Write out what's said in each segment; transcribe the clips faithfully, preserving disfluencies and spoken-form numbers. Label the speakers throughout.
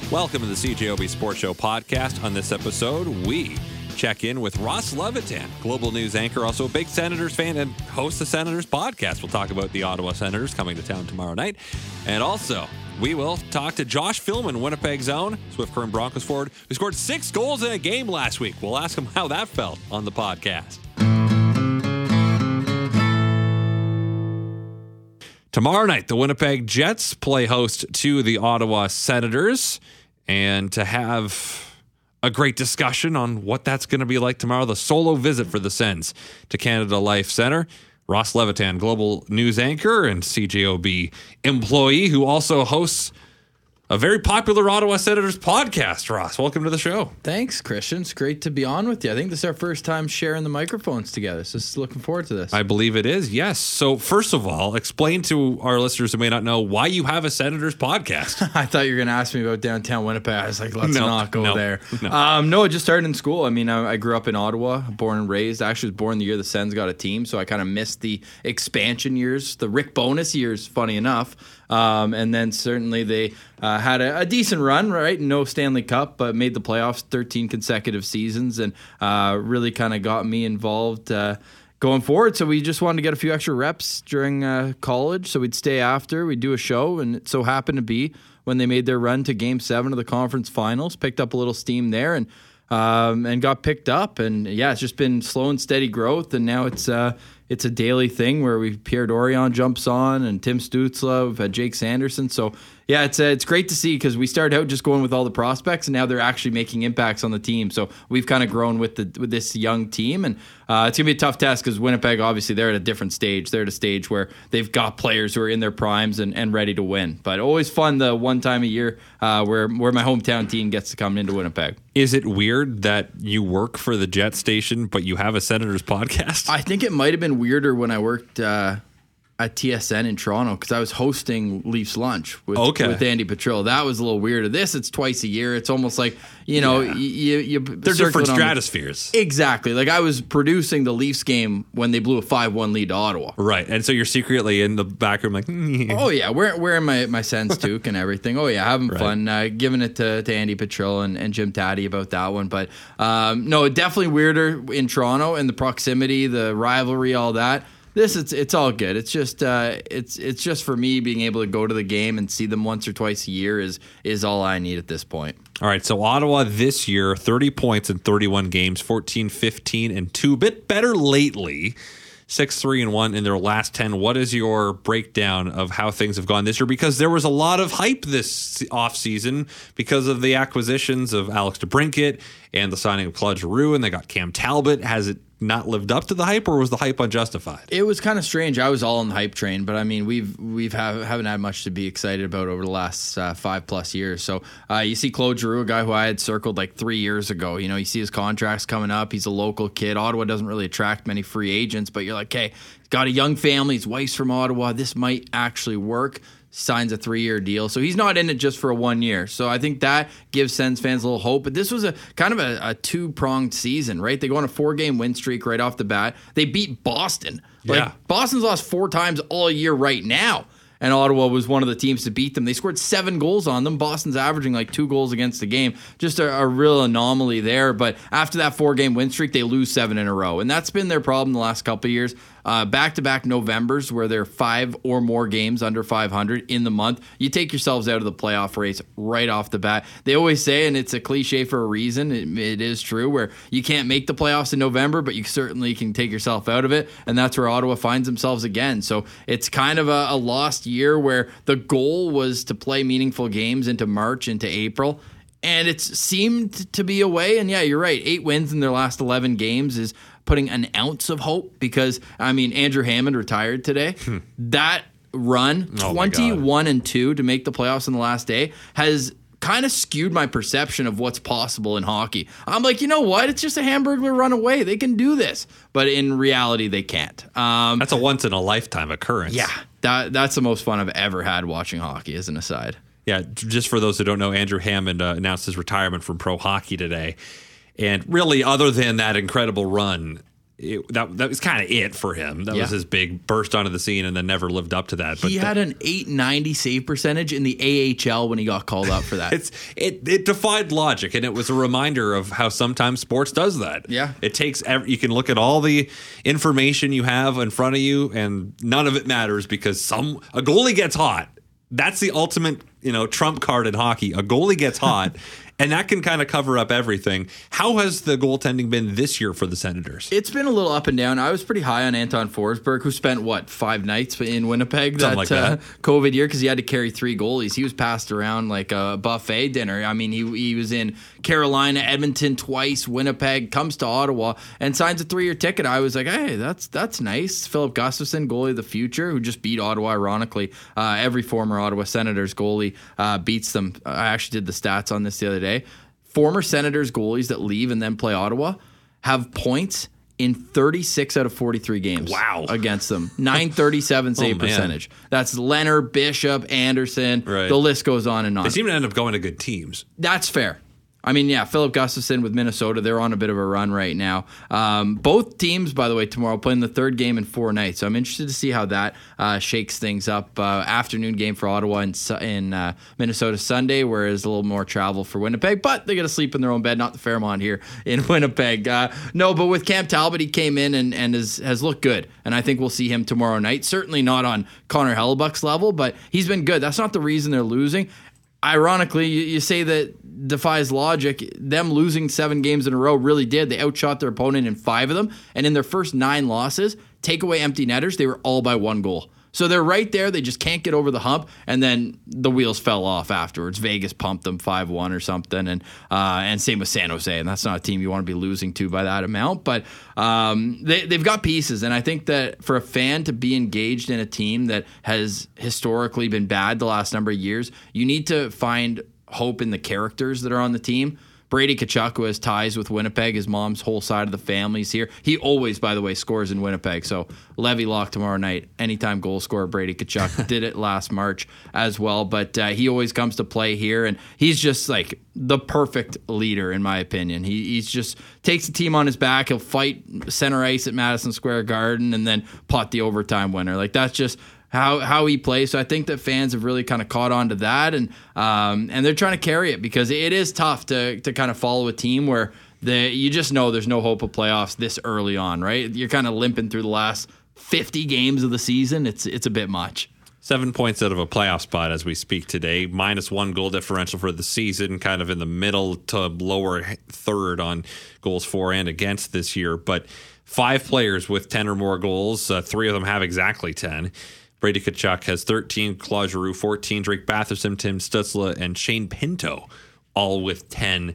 Speaker 1: Welcome to the C J O B Sports Show podcast. On this episode, we check in with Ross Levitan, Global News anchor, also a big Senators fan and host the Senators podcast. We'll talk about the Ottawa Senators coming to town tomorrow night. And also, we will talk to Josh Philman, Winnipeg's own Swift Current Broncos forward, who scored six goals in a game last week. We'll ask him how that felt on the podcast. Tomorrow night, the Winnipeg Jets play host to the Ottawa Senators. And to have a great discussion on what that's going to be like tomorrow, the solo visit for the Sens to Canada Life Centre, Ross Levitan, Global News anchor and C J O B employee who also hosts a very popular Ottawa Senators podcast. Ross, welcome to the show.
Speaker 2: Thanks, Christian. It's great to be on with you. I think this is our first time sharing the microphones together, so just looking forward to this.
Speaker 1: I believe it is, yes. So first of all, explain to our listeners who may not know why you have a Senators podcast.
Speaker 2: I thought you were going to ask me about downtown Winnipeg. I was like, let's
Speaker 1: no,
Speaker 2: not go
Speaker 1: no,
Speaker 2: there.
Speaker 1: No.
Speaker 2: Um, no, I just started in school. I mean, I, I grew up in Ottawa, born and raised. I actually was born the year the Sens got a team, so I kind of missed the expansion years, the Rick Bowness years, funny enough. Um, and then certainly they uh, had a, a decent run, right? No Stanley Cup, but made the playoffs thirteen consecutive seasons and uh, really kind of got me involved uh, going forward. So we just wanted to get a few extra reps during uh, college. So we'd stay after, we'd do a show, and it so happened to be when they made their run to game seven of the conference finals, picked up a little steam there and um, and got picked up. And yeah, it's just been slow and steady growth. And now it's uh, it's a daily thing where we Pierre Dorion jumps on and Tim Stützle, we've had Jake Sanderson. So yeah, it's uh, it's great to see because we started out just going with all the prospects and now they're actually making impacts on the team. So we've kind of grown with the with this young team, and uh, it's gonna be a tough test because Winnipeg, obviously, they're at a different stage. They're at a stage where they've got players who are in their primes and, and ready to win. But always fun the one time a year uh, where where my hometown team gets to come into Winnipeg.
Speaker 1: Is it weird that you work for the Jet station but you have a Senators podcast?
Speaker 2: I think it might have been weirder when I worked uh, at T S N in Toronto because I was hosting Leafs Lunch with,
Speaker 1: okay.
Speaker 2: with Andy Petrillo. That was a little weirder. This, it's twice a year. It's almost like, you know,
Speaker 1: yeah.
Speaker 2: you, you
Speaker 1: They're different stratospheres.
Speaker 2: The, exactly. Like I was producing the Leafs game when they blew a five one lead to Ottawa.
Speaker 1: Right. And so you're secretly in the back room like, mm.
Speaker 2: oh, yeah. Wearing, wearing my, my Sens toque and everything. Oh, yeah. Having
Speaker 1: right.
Speaker 2: fun. Uh, giving it to, to Andy Petrillo and, and Jim Taddy about that one. But um, no, definitely weirder in Toronto and the proximity, the rivalry, all that. This it's it's all good. It's just uh, it's it's just for me being able to go to the game and see them once or twice a year is is all I need at this point.
Speaker 1: All right, so Ottawa this year, thirty points in thirty-one games, fourteen, fifteen, and two. Bit better lately, six, three, and one in their last ten. What is your breakdown of how things have gone this year? Because there was a lot of hype this offseason because of the acquisitions of Alex DeBrincat and the signing of Claude Giroux, and they got Cam Talbot. Has it not lived up to the hype, or was the hype unjustified?
Speaker 2: It was kind of strange. I was all on the hype train, but I mean, we've we've have, haven't had much to be excited about over the last uh, five plus years. So uh, you see Claude Giroux, a guy who I had circled like three years ago. You know, you see his contracts coming up. He's a local kid. Ottawa doesn't really attract many free agents, but you're like, hey, he's got a young family. His wife's from Ottawa. This might actually work. Signs a three-year deal. So he's not in it just for a one year. So I think that gives Sens fans a little hope. But this was a kind of a, a two-pronged season, right? They go on a four-game win streak right off the bat. They beat Boston. Like,
Speaker 1: yeah.
Speaker 2: Boston's lost four times all year right now. And Ottawa was one of the teams to beat them. They scored seven goals on them. Boston's averaging like two goals against the game. Just a, a real anomaly there. But after that four-game win streak, they lose seven in a row. And that's been their problem the last couple of years. Uh, back-to-back Novembers where they're five or more games under five hundred in the month. You take yourselves out of the playoff race right off the bat. They always say, and it's a cliche for a reason, it, it is true, where you can't make the playoffs in November, but you certainly can take yourself out of it, and that's where Ottawa finds themselves again. So it's kind of a, a lost year where the goal was to play meaningful games into March, into April, and it's seemed to be a way. And yeah, you're right, eight wins in their last eleven games is putting an ounce of hope because, I mean, Andrew Hammond retired today. Hmm. That run,
Speaker 1: oh
Speaker 2: twenty-one and two to make the playoffs on the last day, has kind of skewed my perception of what's possible in hockey. I'm like, you know what? It's just a Hamburglar run away. They can do this. But in reality, they can't. Um,
Speaker 1: that's a once-in-a-lifetime occurrence.
Speaker 2: Yeah, that that's the most fun I've ever had watching hockey, as an aside.
Speaker 1: Yeah, just for those who don't know, Andrew Hammond uh, announced his retirement from pro hockey today. And really, other than that incredible run, it, that that was kind of it for him. That
Speaker 2: Yeah.
Speaker 1: was his big burst onto the scene, and then never lived up to that. But
Speaker 2: He had an eight ninety save percentage in the A H L when he got called up for that.
Speaker 1: It's it it defied logic, and it was a reminder of how sometimes sports does that.
Speaker 2: Yeah.
Speaker 1: It takes every, you can look at all the information you have in front of you, and none of it matters because some a goalie gets hot. That's the ultimate, you know, trump card in hockey. A goalie gets hot, and that can kind of cover up everything. How has the goaltending been this year for the Senators?
Speaker 2: It's been a little up and down. I was pretty high on Anton Forsberg, who spent, what, five nights in Winnipeg that,
Speaker 1: Something like that.
Speaker 2: Uh, COVID year because he had to carry three goalies. He was passed around like a buffet dinner. I mean, he he was in Carolina, Edmonton twice, Winnipeg, comes to Ottawa, and signs a three-year ticket. I was like, hey, that's that's nice. Philip Gustafson, goalie of the future, who just beat Ottawa, ironically. Uh, every former Ottawa Senators goalie uh, beats them. I actually did the stats on this the other day. Former Senators goalies that leave and then play Ottawa have points in thirty-six out of forty-three games.
Speaker 1: Wow.
Speaker 2: Against them. nine thirty-seven save
Speaker 1: Oh, man.
Speaker 2: percentage. That's Leonard, Bishop, Anderson.
Speaker 1: Right.
Speaker 2: The list goes on and on.
Speaker 1: They seem to end up going to good teams.
Speaker 2: That's fair. I mean, yeah, Philip Gustafson with Minnesota, they're on a bit of a run right now. Um, both teams, by the way, tomorrow playing the third game in four nights. So I'm interested to see how that uh, shakes things up. Uh, afternoon game for Ottawa and in, in uh, Minnesota Sunday, whereas a little more travel for Winnipeg. But they got to sleep in their own bed, not the Fairmont here in Winnipeg. Uh, no, but with Cam Talbot, he came in and, and is, has looked good. And I think we'll see him tomorrow night. Certainly not on Connor Hellebuck's level, but he's been good. That's not the reason they're losing. Ironically, you, you say that defies logic. Them losing seven games in a row really did. They outshot their opponent in five of them. And in their first nine losses, take away empty netters, they were all by one goal. So they're right there. They just can't get over the hump. And then the wheels fell off afterwards. Vegas pumped them five one or something. And uh, and same with San Jose. And that's not a team you want to be losing to by that amount. But um, they, they've got pieces. And I think that for a fan to be engaged in a team that has historically been bad the last number of years, you need to find hope in the characters that are on the team. Brady Tkachuk, who has ties with Winnipeg, his mom's whole side of the family's here. He always, by the way, scores in Winnipeg. So Levy Lock tomorrow night, anytime goal scorer, Brady Tkachuk did it last March as well. But uh, he always comes to play here, and he's just like the perfect leader, in my opinion. He he's just takes the team on his back. He'll fight center ice at Madison Square Garden and then pot the overtime winner. Like that's just how how he plays. So I think that fans have really kind of caught on to that, and um, and they're trying to carry it because it is tough to to kind of follow a team where the you just know there's no hope of playoffs this early on, right? You're kind of limping through the last fifty games of the season. It's it's a bit much.
Speaker 1: Seven points out of a playoff spot as we speak today. Minus one goal differential for the season, kind of in the middle to lower third on goals for and against this year. But five players with ten or more goals. Uh, three of them have exactly ten. Brady Tkachuk has thirteen, Claude Giroux fourteen, Drake Batherson, Tim Stützle, and Shane Pinto all with ten.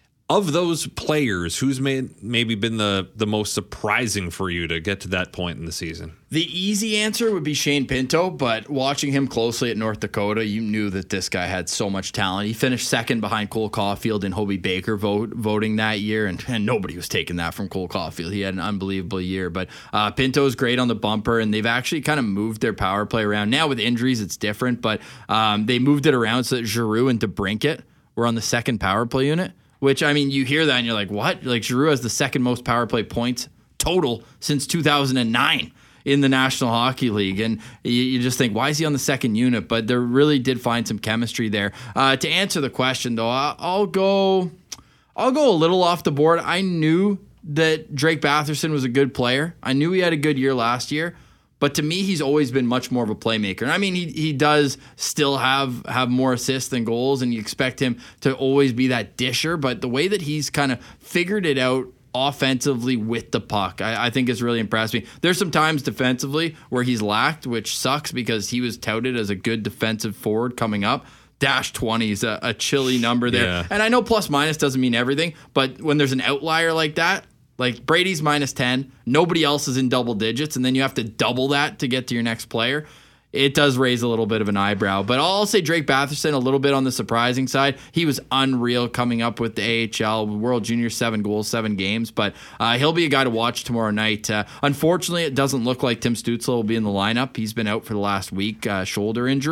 Speaker 1: Of those players, who's made, maybe been the, the most surprising for you to get to that point in the season?
Speaker 2: The easy answer would be Shane Pinto, but watching him closely at North Dakota, you knew that this guy had so much talent. He finished second behind Cole Caulfield and Hobie Baker vote, voting that year, and, and nobody was taking that from Cole Caulfield. He had an unbelievable year, but uh, Pinto's great on the bumper, and they've actually kind of moved their power play around. Now with injuries, it's different, but um, they moved it around so that Giroux and DeBrincat were on the second power play unit. Which, I mean, you hear that and you're like, what? Like, Giroux has the second most power play points total since two thousand nine in the National Hockey League. And you, you just think, why is he on the second unit? But there really did find some chemistry there. Uh, to answer the question, though, I'll, I'll go I'll go a little off the board. I knew that Drake Batherson was a good player. I knew he had a good year last year. But to me, he's always been much more of a playmaker. And I mean, he he does still have have more assists than goals, and you expect him to always be that disher. But the way that he's kind of figured it out offensively with the puck, I, I think has really impressed me. There's some times defensively where he's lacked, which sucks because he was touted as a good defensive forward coming up. Dash twenty is a, a chilly number there.
Speaker 1: Yeah.
Speaker 2: And I know plus minus doesn't mean everything, but when there's an outlier like that, like Brady's minus ten, nobody else is in double digits, and then you have to double that to get to your next player. It does raise a little bit of an eyebrow. But I'll say Drake Batherson a little bit on the surprising side. He was unreal coming up with the A H L World Junior, seven goals, seven games. But uh, he'll be a guy to watch tomorrow night. Uh, unfortunately, it doesn't look like Tim Stützle will be in the lineup. He's been out for the last week, uh, shoulder injury.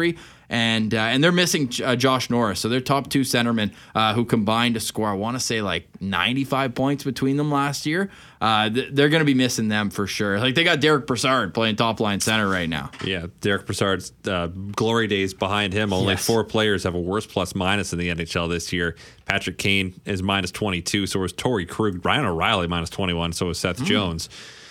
Speaker 2: And uh, and they're missing uh, Josh Norris. So they're top two centermen uh, who combined to score, I want to say, like ninety-five points between them last year. Uh, th- they're going to be missing them for sure. Like, they got Derek Brassard playing top line center right now.
Speaker 1: Yeah, Derek Brassard's uh, glory days behind him. Only
Speaker 2: Yes.
Speaker 1: four players have a worse plus minus in the N H L this year. Patrick Kane is minus twenty-two, so is Torrey Krug. Ryan O'Reilly minus twenty-one, so is Seth mm. Jones.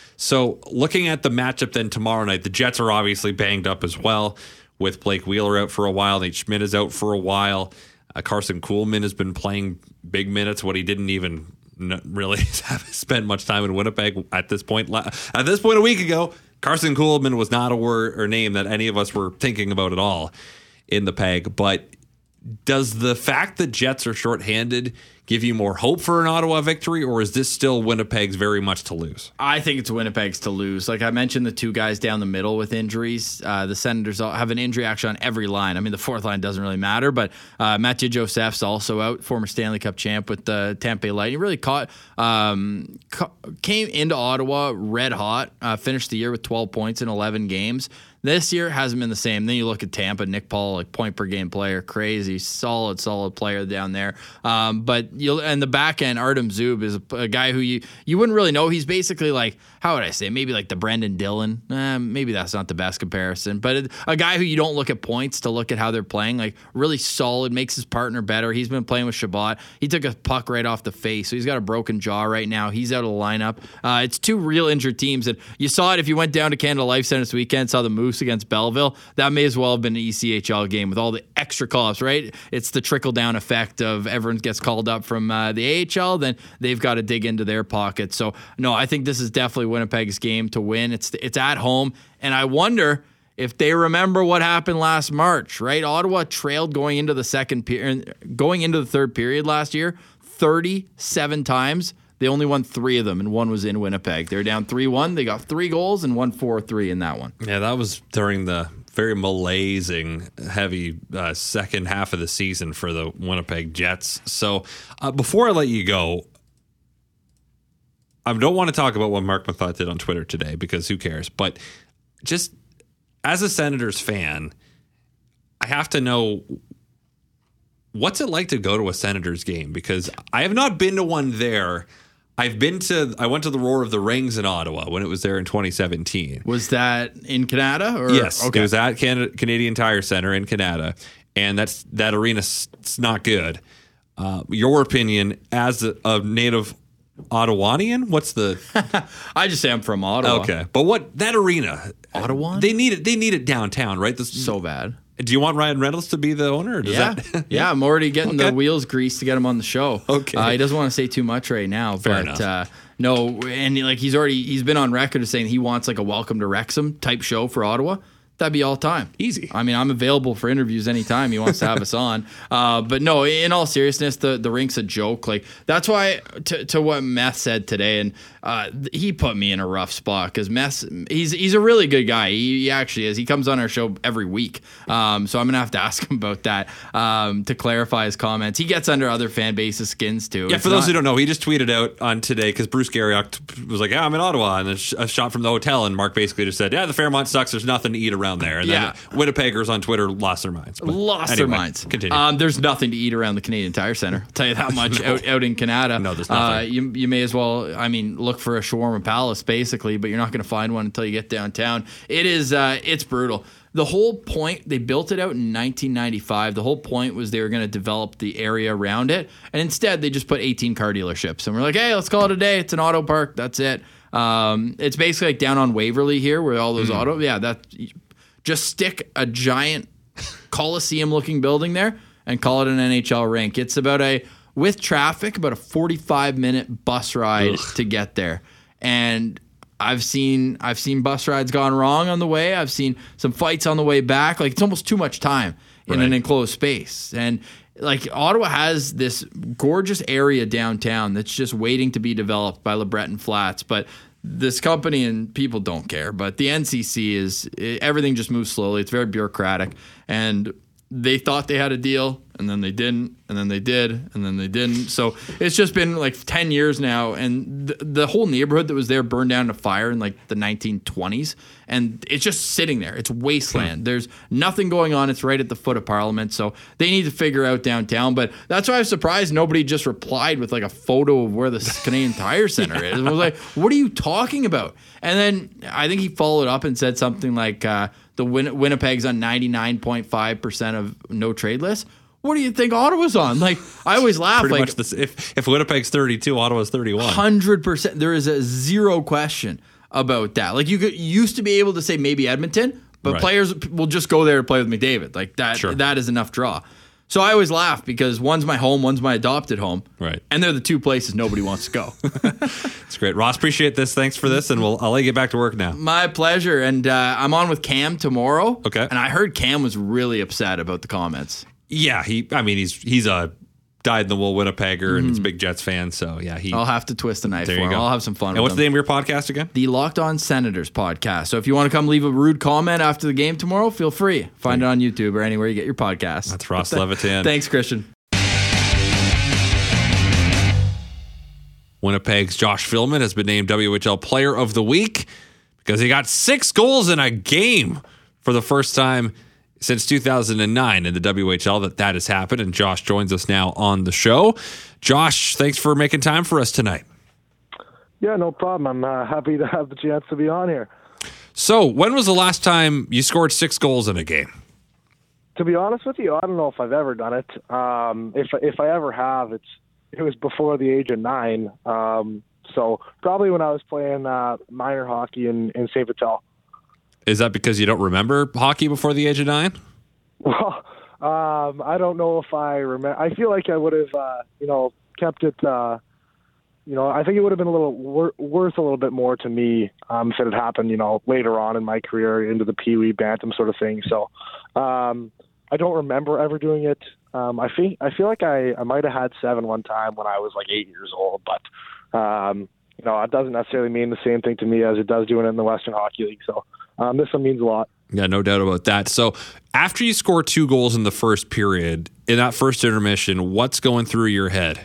Speaker 1: So looking at the matchup then tomorrow night, the Jets are obviously banged up as well, with Blake Wheeler out for a while. Nate Schmidt is out for a while. Uh, Carson Kuhlman has been playing big minutes, what he didn't even n- really have spent much time in Winnipeg at this point. At this point a week ago, Carson Kuhlman was not a word or name that any of us were thinking about at all in the Peg. But does the fact that Jets are shorthanded give you more hope for an Ottawa victory, or is this still Winnipeg's very much to lose?
Speaker 2: I think it's Winnipeg's to lose. Like I mentioned, the two guys down the middle with injuries. Uh, the Senators have an injury actually on every line. I mean, the fourth line doesn't really matter, but uh, Mathieu Joseph's also out, former Stanley Cup champ with the Tampa Bay Lightning. Really caught, um, ca- came into Ottawa red hot, uh, finished the year with twelve points in eleven games. This year hasn't been the same. Then you look at Tampa, Nick Paul, like point per game player, crazy, solid, solid player down there. Um, but you'll and the back end, Artem Zub is a, a guy who you you wouldn't really know. He's basically like, how would I say, maybe like the Brendan Dillon. Eh, maybe that's not the best comparison, but it, a guy who you don't look at points to look at how they're playing. Like really solid, makes his partner better. He's been playing with Shabbat. He took a puck right off the face, so he's got a broken jaw right now. He's out of the lineup. Uh, it's two real injured teams, and you saw it if you went down to Canada Life Center this weekend. Saw the Moose against Belleville. That may as well have been an E C H L game with all the extra call-ups, right? It's the trickle-down effect of everyone gets called up from uh, the A H L, then they've got to dig into their pockets. So, no, I think this is definitely Winnipeg's game to win. It's it's at home, and I wonder if they remember what happened last March, right? Ottawa trailed going into the second period, going into the third period last year, thirty-seven times. They only won three of them, and one was in Winnipeg. They were down three one. They got three goals and won four three in that one.
Speaker 1: Yeah, that was during the very malaising, heavy uh, second half of the season for the Winnipeg Jets. So uh, before I let you go, I don't want to talk about what Mark Mathot did on Twitter today because who cares? But just as a Senators fan, I have to know, what's it like to go to a Senators game? Because I have not been to one there. I've been to, I went to the Roar of the Rings in Ottawa when it was there in twenty seventeen.
Speaker 2: Was that in Canada? Or?
Speaker 1: Yes.
Speaker 2: Okay.
Speaker 1: It was at Canada, Canadian Tire Center in Canada. And that's that arena's it's not good. Uh, your opinion as a, a native Ottawanian? What's the...
Speaker 2: I just say I'm from Ottawa.
Speaker 1: Okay. But what, that arena...
Speaker 2: Ottawa?
Speaker 1: They need it, they need it downtown, right? This,
Speaker 2: so bad.
Speaker 1: Do you want Ryan Reynolds to be the owner? Or does
Speaker 2: yeah,
Speaker 1: that,
Speaker 2: yeah. I'm already getting
Speaker 1: okay.
Speaker 2: the wheels greased to get him on the show.
Speaker 1: Okay,
Speaker 2: uh, he doesn't want to say too much right now,
Speaker 1: Fair
Speaker 2: but uh, no, and like he's already he's been on record as saying he wants like a Welcome to Wrexham type show for Ottawa. That'd be all time.
Speaker 1: Easy.
Speaker 2: I mean, I'm available for interviews anytime he wants to have us on. Uh, but no, in all seriousness, the, the rink's a joke. Like that's why to, to what Meth said today, and uh, he put me in a rough spot because Meth, he's he's a really good guy. He, he actually is. He comes on our show every week. Um, so I'm gonna have to ask him about that um, to clarify his comments. He gets under other fan bases' skins too.
Speaker 1: Yeah,
Speaker 2: It's
Speaker 1: for those
Speaker 2: not,
Speaker 1: who don't know, he just tweeted out on today because Bruce Garriock was like, "Yeah, I'm in Ottawa," and a, a shot from the hotel, and Mark basically just said, "Yeah, the Fairmont sucks. There's nothing to eat around there." And
Speaker 2: yeah.
Speaker 1: then Winnipeggers on Twitter lost their minds. But
Speaker 2: lost
Speaker 1: anyway,
Speaker 2: their minds.
Speaker 1: Continue.
Speaker 2: Um, there's nothing to eat around the Canadian Tire Center. I'll tell you that much.
Speaker 1: no.
Speaker 2: out, out in Canada.
Speaker 1: No, there's nothing.
Speaker 2: Uh, you, you may as well, I mean, look for a shawarma palace, basically, but you're not going to find one until you get downtown. It is, uh, it's brutal. The whole point, they built it out in nineteen ninety-five. The whole point was they were going to develop the area around it. And instead, they just put eighteen car dealerships. And we're like, hey, let's call it a day. It's an auto park. That's it. Um, it's basically like down on Waverly here where all those mm. auto, yeah, that just stick a giant Coliseum-looking building there and call it an N H L rink. It's about a, with traffic, about a forty-five minute bus ride Ugh. to get there. And I've seen I've seen bus rides gone wrong on the way. I've seen some fights on the way back. Like it's almost too much time in right. an enclosed space. And like Ottawa has this gorgeous area downtown that's just waiting to be developed by LeBreton Flats, but this company and people don't care. But the N C C is everything just moves slowly. It's very bureaucratic, and they thought they had a deal, and then they didn't, and then they did, and then they didn't. So it's just been like ten years now, and the, the whole neighborhood that was there burned down to fire in like the nineteen twenties, and it's just sitting there. It's wasteland. There's nothing going on. It's right at the foot of Parliament, so they need to figure out downtown. But that's why I was surprised nobody just replied with like a photo of where the Canadian Tire Center is. It was like, what are you talking about? And then I think he followed up and said something like, uh, the Win- Winnipeg's on ninety-nine point five percent of no trade list. What do you think Ottawa's on? Like, I always laugh.
Speaker 1: Pretty
Speaker 2: like,
Speaker 1: much this, if, if Winnipeg's thirty-two, Ottawa's thirty-one.
Speaker 2: one hundred percent. There is a zero question about that. Like, you could you used to be able to say maybe Edmonton, but
Speaker 1: Right.
Speaker 2: players will just go there to play with McDavid. Like, that.
Speaker 1: Sure.
Speaker 2: That is enough draw. So I always laugh because one's my home, one's my adopted home.
Speaker 1: Right.
Speaker 2: And they're the two places nobody wants to go.
Speaker 1: It's great. Ross, appreciate this. Thanks for this, and we'll I'll let you get back to work now.
Speaker 2: My pleasure. And uh, I'm on with Cam tomorrow.
Speaker 1: Okay.
Speaker 2: And I heard Cam was really upset about the comments.
Speaker 1: Yeah, he. I mean, he's he's a dyed-in-the-wool Winnipegger, and he's a big Jets fan. So yeah, he.
Speaker 2: I'll have to twist the knife
Speaker 1: There
Speaker 2: for
Speaker 1: you
Speaker 2: him.
Speaker 1: go.
Speaker 2: I'll have some fun
Speaker 1: And
Speaker 2: with
Speaker 1: what's
Speaker 2: him.
Speaker 1: the name of your podcast again?
Speaker 2: The Locked On Senators podcast. So if you want to come leave a rude comment after the game tomorrow, feel free. Find it on YouTube or anywhere you get your podcast.
Speaker 1: That's Ross Levitan.
Speaker 2: Thanks, Christian.
Speaker 1: Winnipeg's Josh Philman has been named W H L Player of the Week because he got six goals in a game for the first time since two thousand nine in the W H L that that has happened. And Josh joins us now on the show. Josh, thanks for making time for us tonight.
Speaker 3: Yeah, no problem. I'm uh, happy to have the chance to be on here.
Speaker 1: So, when was the last time you scored six goals in a game?
Speaker 3: To be honest with you, I don't know if I've ever done it. Um, if if I ever have, it's it was before the age of nine. Um, so probably when I was playing uh, minor hockey in, in Saint Vital.
Speaker 1: Is that because you don't remember hockey before the age of nine?
Speaker 3: Well, um, I don't know if I remember. I feel like I would have, uh, you know, kept it. Uh, you know, I think it would have been a little wor- worth a little bit more to me um, if it had happened, you know, later on in my career into the Pee Wee Bantam sort of thing. So um, I don't remember ever doing it. Um, I think I feel like I, I might have had seven one time when I was like eight years old, but um, you know, it doesn't necessarily mean the same thing to me as it does doing it in the Western Hockey League. So um, this one means a lot.
Speaker 1: Yeah, no doubt about that. So after you score two goals in the first period, in that first intermission, what's going through your head?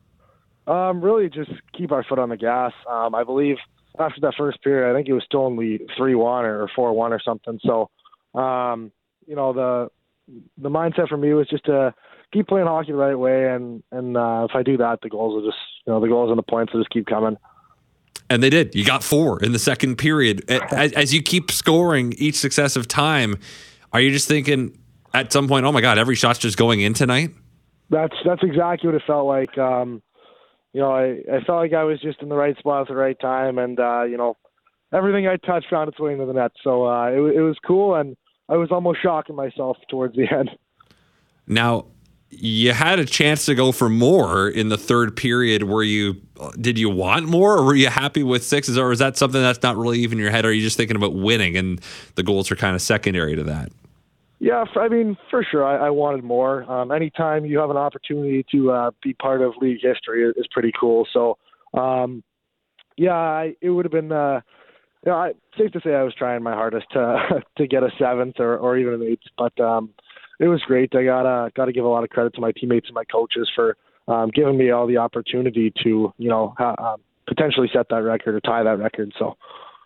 Speaker 3: Um, really just keep our foot on the gas. Um, I believe after that first period, I think it was still only three one or four one or something. So, um, you know, the the mindset for me was just to keep playing hockey the right way. And, and uh, if I do that, the goals will just, you know, the goals and the points will just keep coming.
Speaker 1: And they did. You got four in the second period. As, as you keep scoring each successive time, are you just thinking at some point, oh my God, every shot's just going in tonight?
Speaker 3: That's that's exactly what it felt like. Um, you know, I, I felt like I was just in the right spot at the right time, and uh, you know, everything I touched found its way into the net. So uh, it, it was cool, and I was almost shocking myself towards the end.
Speaker 1: Now, you had a chance to go for more in the third period. Were you? Did you want more, or were you happy with sixes, or is that something that's not really even in your head? Or are you just thinking about winning, and the goals are kind of secondary to that?
Speaker 3: Yeah, for, I mean, for sure, I, I wanted more. Um, anytime you have an opportunity to uh, be part of league history is pretty cool. So, um, yeah, I, it would have been. Uh, you know, I, safe to say, I was trying my hardest to to get a seventh or, or even an eighth, but um, it was great. I gotta gotta give a lot of credit to my teammates and my coaches for um, giving me all the opportunity to, you know, ha- uh, potentially set that record or tie that record. So.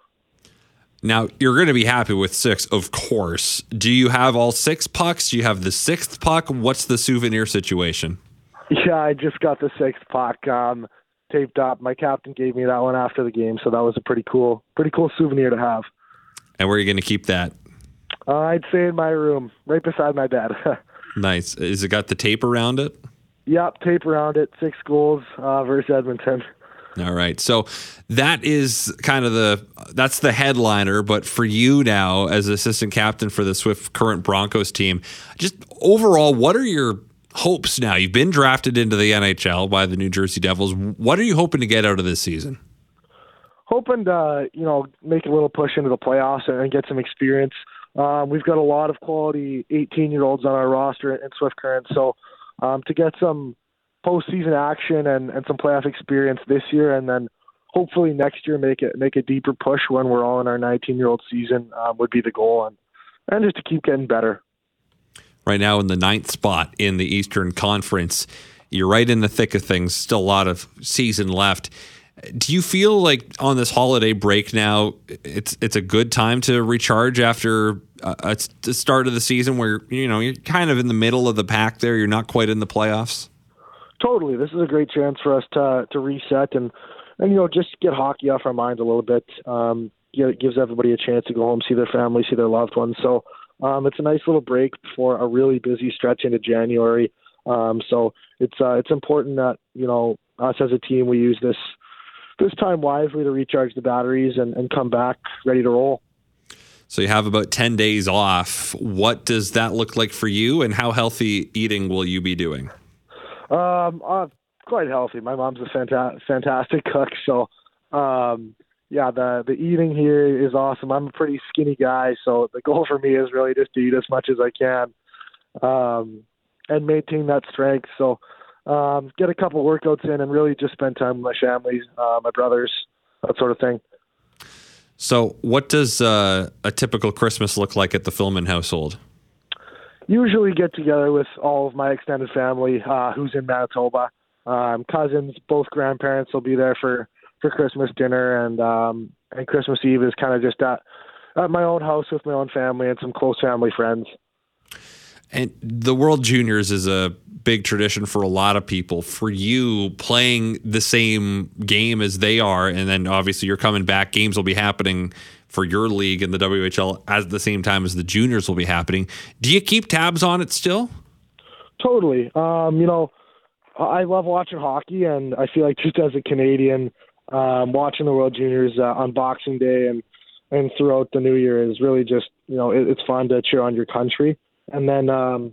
Speaker 1: Now, you're going to be happy with six, of course. Do you have all six pucks? Do you have the sixth puck? What's the souvenir situation?
Speaker 3: Yeah, I just got the sixth puck um, taped up. My captain gave me that one after the game, so that was a pretty cool, pretty cool souvenir to have.
Speaker 1: And where are you going to keep that?
Speaker 3: Uh, I'd say in my room, right beside my bed.
Speaker 1: Nice. Is it got the tape around it?
Speaker 3: Yep, tape around it. Six goals uh, versus Edmonton.
Speaker 1: All right. So that is kind of the that's the headliner, but for you now as assistant captain for the Swift Current Broncos team, just overall, what are your hopes now? You've been drafted into the N H L by the New Jersey Devils. What are you hoping to get out of this season?
Speaker 3: Hoping to, you know, make a little push into the playoffs and get some experience. Um, we've got a lot of quality eighteen-year-olds on our roster in Swift Current, so um, to get some postseason action and, and some playoff experience this year, and then hopefully next year make it make a deeper push when we're all in our nineteen-year-old season um, would be the goal, and and just to keep getting better.
Speaker 1: right now in the ninth spot in the Eastern Conference. You're right in the thick of things. Still a lot of season left. Do you feel like on this holiday break now, it's it's a good time to recharge after uh, the start of the season where, you know, you're kind of in the middle of the pack there. You're not quite in the playoffs.
Speaker 3: Totally. This is a great chance for us to to reset and, and you know, just get hockey off our mind a little bit. Um, it gives everybody a chance to go home, see their family, see their loved ones. So um, it's a nice little break before a really busy stretch into January. Um, so it's uh, it's important that, you know, us as a team, we use this this time wisely to recharge the batteries and, and come back ready to roll.
Speaker 1: So you have about ten days off. What does that look like for you, and how healthy eating will you be doing?
Speaker 3: Um, uh, quite healthy. My mom's a fanta- fantastic cook. So, um, yeah, the, the eating here is awesome. I'm a pretty skinny guy. So the goal for me is really just to eat as much as I can, um, and maintain that strength. So, um, get a couple workouts in and really just spend time with my family, uh, my brothers, that sort of thing.
Speaker 1: So what does uh, a typical Christmas look like at the Filmon household?
Speaker 3: Usually get together with all of my extended family uh, who's in Manitoba. Um, cousins, both grandparents will be there for, for Christmas dinner, and um, and Christmas Eve is kind of just at, at my own house with my own family and some close family friends.
Speaker 1: And the World Juniors is a big tradition for a lot of people. For you, playing the same game as they are, and then obviously you're coming back, games will be happening for your league in the W H L at the same time as the juniors will be happening. Do you keep tabs on it still?
Speaker 3: Totally. Um, you know, I love watching hockey, and I feel like just as a Canadian, um, watching the World Juniors uh, on Boxing Day and, and throughout the New Year is really just, you know, it, it's fun to cheer on your country. And then, um,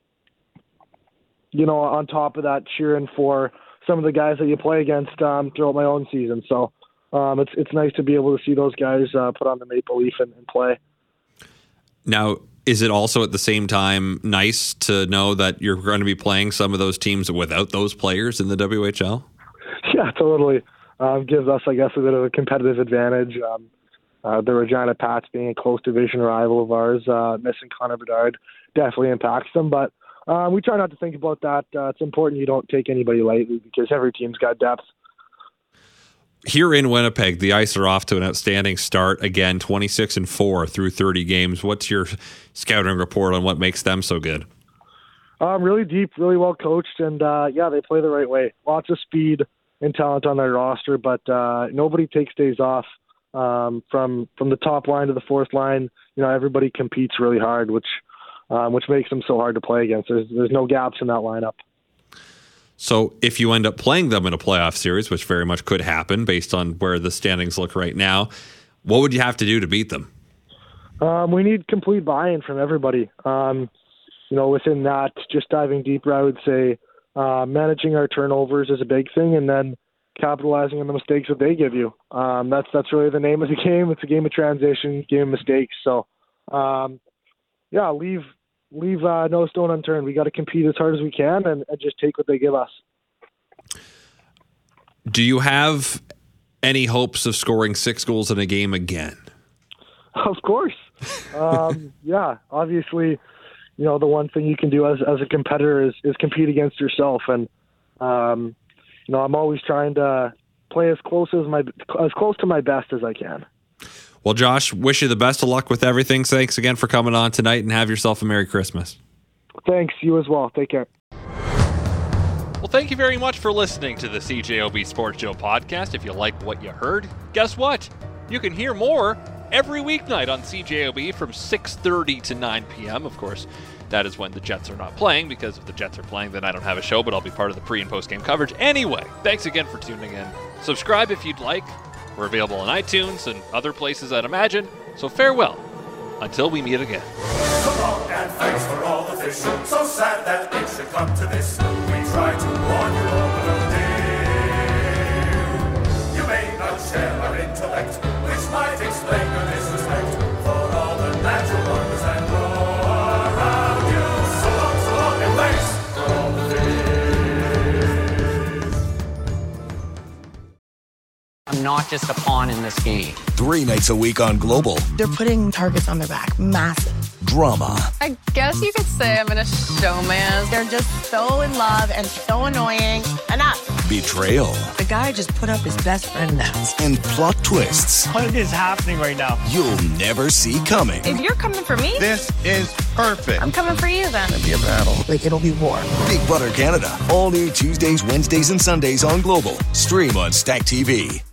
Speaker 3: you know, on top of that, cheering for some of the guys that you play against um, throughout my own season. So um, it's it's nice to be able to see those guys uh, put on the maple leaf and, and play.
Speaker 1: Now, is it also at the same time nice to know that you're going to be playing some of those teams without those players in the W H L?
Speaker 3: Yeah, totally. Um, gives us, I guess, a bit of a competitive advantage. Um, uh, the Regina Pats being a close division rival of ours, uh, missing Connor Bedard definitely impacts them. But uh, we try not to think about that. Uh, it's important you don't take anybody lightly because every team's got depth.
Speaker 1: Here in Winnipeg, the Ice are off to an outstanding start. Again, twenty-six and four through thirty games. What's your scouting report on what makes them so good?
Speaker 3: Um, really deep, really well coached, and uh, yeah, they play the right way. Lots of speed and talent on their roster, but uh, nobody takes days off. Um, from from the top line to the fourth line, you know, everybody competes really hard, which um, which makes them so hard to play against. There's there's no gaps in that lineup.
Speaker 1: So if you end up playing them in a playoff series, which very much could happen based on where the standings look right now, what would you have to do to beat them?
Speaker 3: Um, we need complete buy-in from everybody. Um, you know, within that, just diving deeper, I would say uh, managing our turnovers is a big thing, and then capitalizing on the mistakes that they give you. Um, that's that's really the name of the game. It's a game of transition, game of mistakes. So, um, yeah, leave leave uh, no stone unturned. We got to compete as hard as we can and, and just take what they give us.
Speaker 1: Do you have any hopes of scoring six goals in a game again?
Speaker 3: Of course. Um, yeah, obviously, you know, the one thing you can do as as a competitor is, is compete against yourself. And, um, you know, I'm always trying to play as close as my as close to my best as I can.
Speaker 1: Well, Josh, wish you the best of luck with everything. Thanks again for coming on tonight, and have yourself a Merry Christmas.
Speaker 3: Thanks. You as well. Take care.
Speaker 4: Well, thank you very much for listening to the C J O B Sports Show podcast. If you like what you heard, guess what? You can hear more every weeknight on C J O B from six thirty to nine p.m. Of course, that is when the Jets are not playing, because if the Jets are playing, then I don't have a show, but I'll be part of the pre- and post-game coverage. Anyway, thanks again for tuning in. Subscribe if you'd like. We're available on iTunes and other places, I'd imagine. So farewell, until we meet again.
Speaker 5: So long and thanks for all the fish. So sad that it should come to this. We try to warn you all, but oh dear. You may not share our intellect, which might explain your disrespect for all the natural wonders that grow around you. So long, so long, and thanks for all the fish.
Speaker 6: I'm not just a pawn in this game.
Speaker 7: Three nights a week on Global.
Speaker 8: They're putting targets on their back, massive.
Speaker 6: drama.
Speaker 7: I guess you could say I'm in a showman. They're just so in love and so annoying. Enough.
Speaker 6: Betrayal.
Speaker 8: The guy just put up his best friend now.
Speaker 6: And plot twists.
Speaker 9: What is happening right now?
Speaker 6: You'll never see coming.
Speaker 7: If you're coming for me,
Speaker 10: this is perfect.
Speaker 7: I'm coming for you then.
Speaker 6: It'll be a battle.
Speaker 8: Like, it'll be war.
Speaker 6: Big Brother Canada. All new Tuesdays, Wednesdays, and Sundays on Global. Stream on Stack T V.